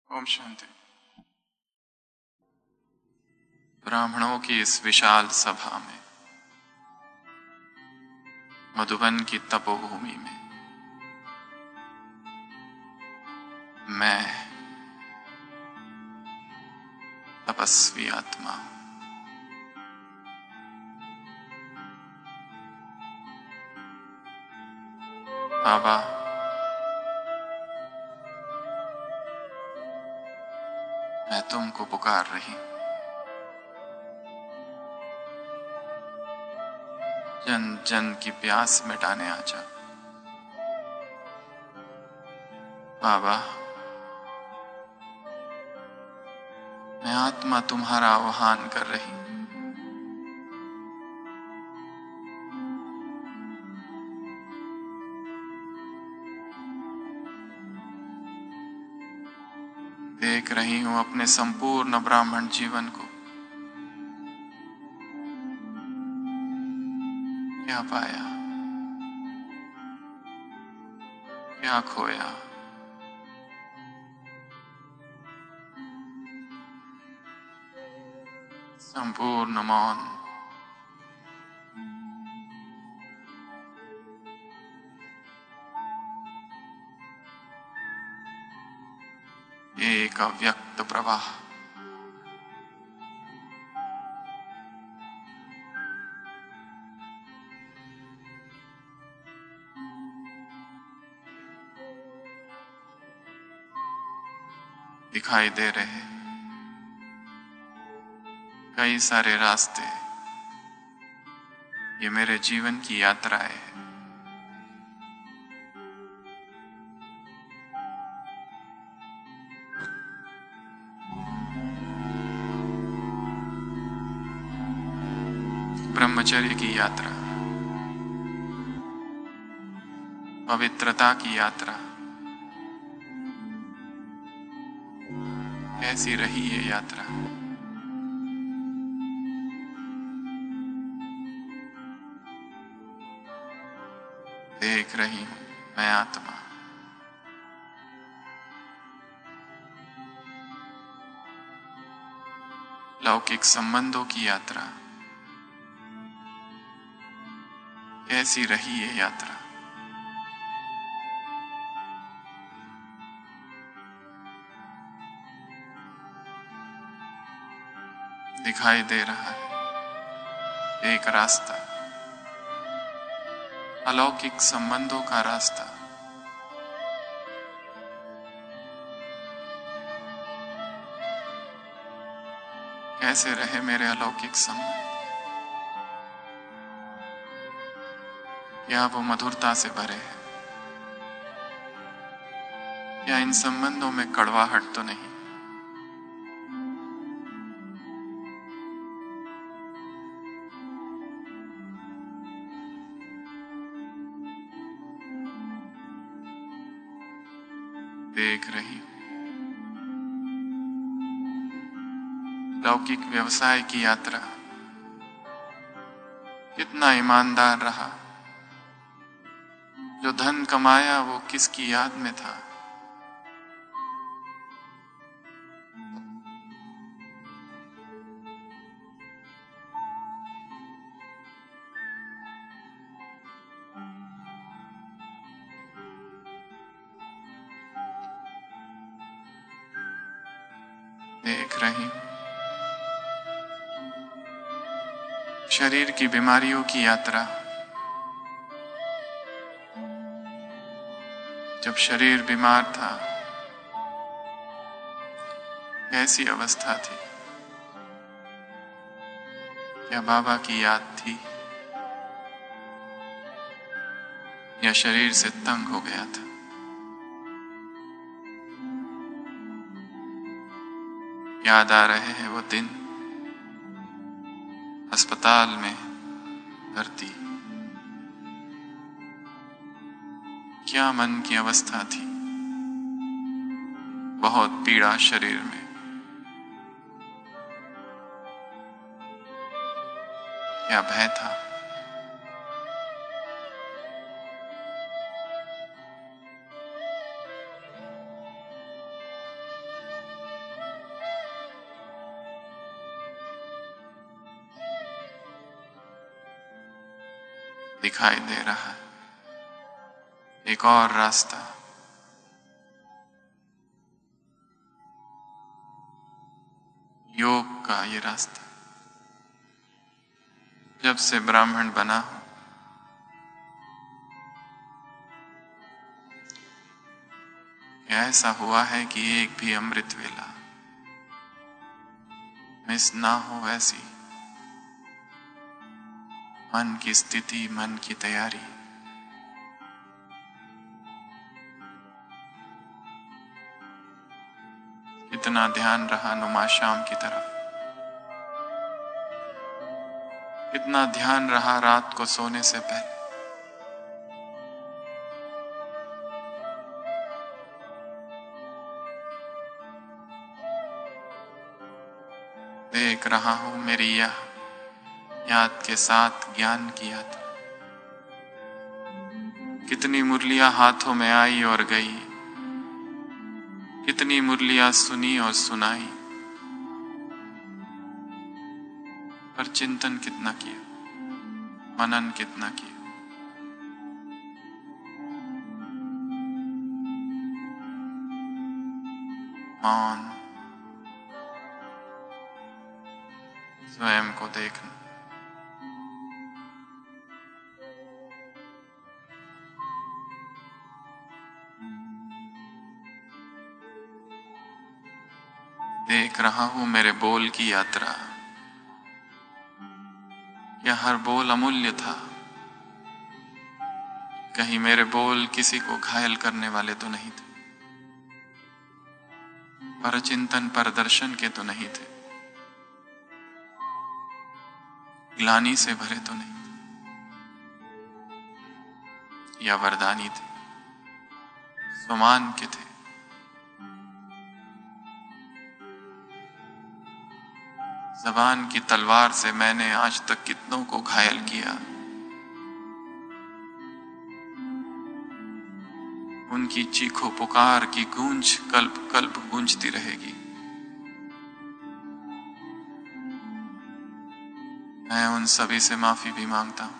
ओम शांति। ब्राह्मणों की इस विशाल सभा में, मधुबन की तपोभूमि में, मैं तपस्वी आत्मा हूं। बाबा, मैं तुमको पुकार रही हूं। जन जन की प्यास मिटाने आ जा। बाबा, मैं आत्मा तुम्हारा आह्वान कर रही हूं। देख रही हूं अपने संपूर्ण ब्राह्मण जीवन को। क्या पाया, क्या खोया। संपूर्ण मौन, एक अव्यक्त प्रवाह। दिखाई दे रहे कई सारे रास्ते। ये मेरे जीवन की यात्रा है। ब्रह्मचर्य की यात्रा, पवित्रता की यात्रा। कैसी रही ये यात्रा। देख रही हूं मैं आत्मा। लौकिक संबंधों की यात्रा। कैसी रही ये यात्रा। दिखाई दे रहा है एक रास्ता, अलौकिक संबंधों का रास्ता। कैसे रहे मेरे अलौकिक संबंध। क्या वो मधुरता से भरे हैं। क्या इन संबंधों में कड़वाहट तो नहीं। देख रही हूं लौकिक व्यवसाय की यात्रा। कितना ईमानदार रहा। जो धन कमाया वो किसकी याद में था। देख रही हूं शरीर की बीमारियों की यात्रा। जब शरीर बीमार था कैसी अवस्था थी। क्या बाबा की याद थी या शरीर से तंग हो गया था। याद आ रहे हैं वो दिन अस्पताल में भर्ती। क्या मन की अवस्था थी। बहुत पीड़ा शरीर में। क्या भय था। दिखाई दे रहा है एक और रास्ता। योग का ये रास्ता। जब से ब्राह्मण बना हूं, ऐसा हुआ है कि एक भी अमृत वेला मिस ना हो। ऐसी मन की स्थिति, मन की तैयारी, इतना ध्यान रहा नुमा शाम की तरफ, कितना ध्यान रहा रात को सोने से पहले। देख रहा हूं मेरी यह याद के साथ ज्ञान की यात्रा, कितनी मुरलियां हाथों में आई और गई, कितनी मुरलियां सुनी और सुनाई, पर चिंतन कितना किया, मनन कितना किया। मौन, स्वयं को देखना, देख रहा हूं मेरे बोल की यात्रा। यह हर बोल अमूल्य था। कहीं मेरे बोल किसी को घायल करने वाले तो नहीं थे, पर चिंतन पर दर्शन के तो नहीं थे, ग्लानि से भरे तो नहीं थे, या वरदानी थे, सुमान के थे। जबान की तलवार से मैंने आज तक कितनों को घायल किया। उनकी चीखो पुकार की गूंज कल्प कल्प गूंजती रहेगी। मैं उन सभी से माफी भी मांगता हूं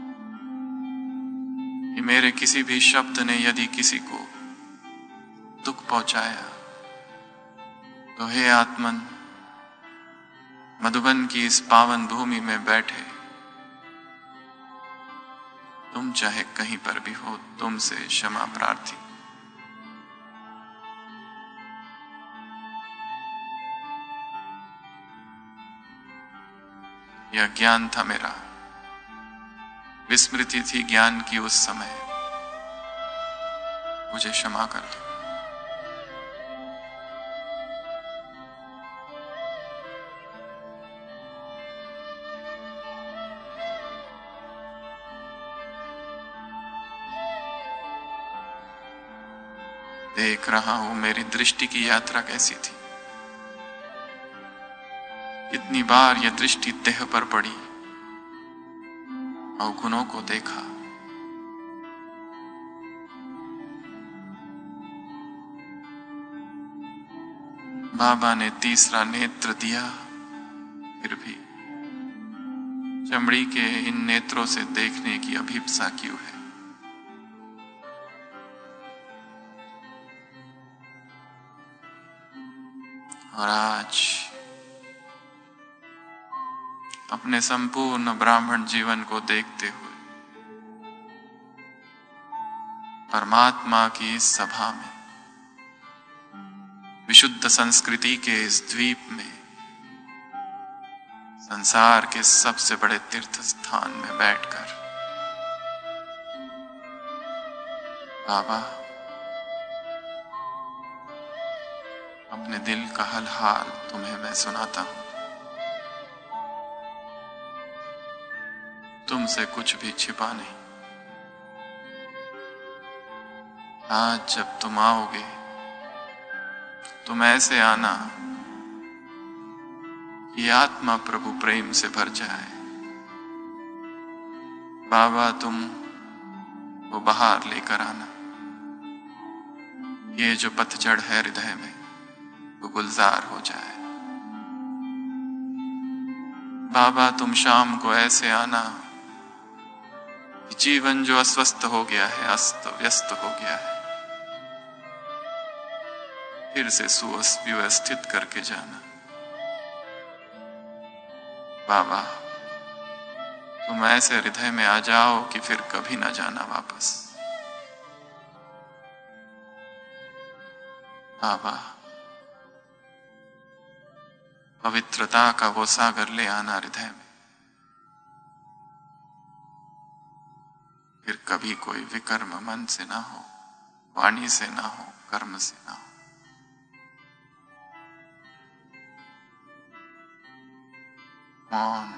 कि मेरे किसी भी शब्द ने यदि किसी को दुख पहुंचाया तो हे आत्मन, मधुबन की इस पावन भूमि में बैठे तुम चाहे कहीं पर भी हो, तुमसे क्षमा प्रार्थी। यह ज्ञान था मेरा, विस्मृति थी ज्ञान की उस समय, मुझे क्षमा कर दो। देख रहा हूं मेरी दृष्टि की यात्रा कैसी थी। कितनी बार यह दृष्टि देह पर पड़ी, अवगुणों को देखा, बाबा ने तीसरा नेत्र दिया, फिर भी चमड़ी के इन नेत्रों से देखने की अभिप्सा क्यों है। और आज अपने संपूर्ण ब्राह्मण जीवन को देखते हुए परमात्मा की इस सभा में, विशुद्ध संस्कृति के इस द्वीप में, संसार के सबसे बड़े तीर्थ स्थान में बैठकर बाबा अपने दिल का हाल तुम्हें मैं सुनाता हूं। तुमसे कुछ भी छिपा नहीं। आज जब तुम आओगे तुम ऐसे आना कि आत्मा प्रभु प्रेम से भर जाए। बाबा तुम वो बाहर लेकर आना, ये जो पतझड़ है हृदय में वो गुलजार हो जाए। बाबा तुम शाम को ऐसे आना जीवन जो अस्वस्थ हो गया है, अस्त व्यस्त हो गया है, फिर से सुव्यवस्थित करके जाना। बाबा, तुम ऐसे हृदय में आ जाओ कि फिर कभी ना जाना वापस। बाबा, पवित्रता का वो सागर ले आना हृदय में, फिर कभी कोई विकर्म मन से ना हो, वाणी से ना हो, कर्म से ना हो। मौन,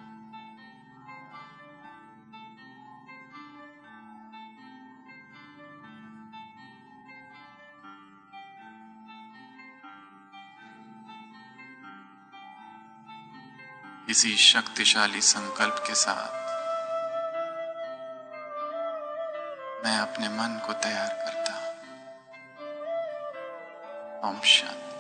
किसी शक्तिशाली संकल्प के साथ मैं अपने मन को तैयार करता हूं। ओम शांति।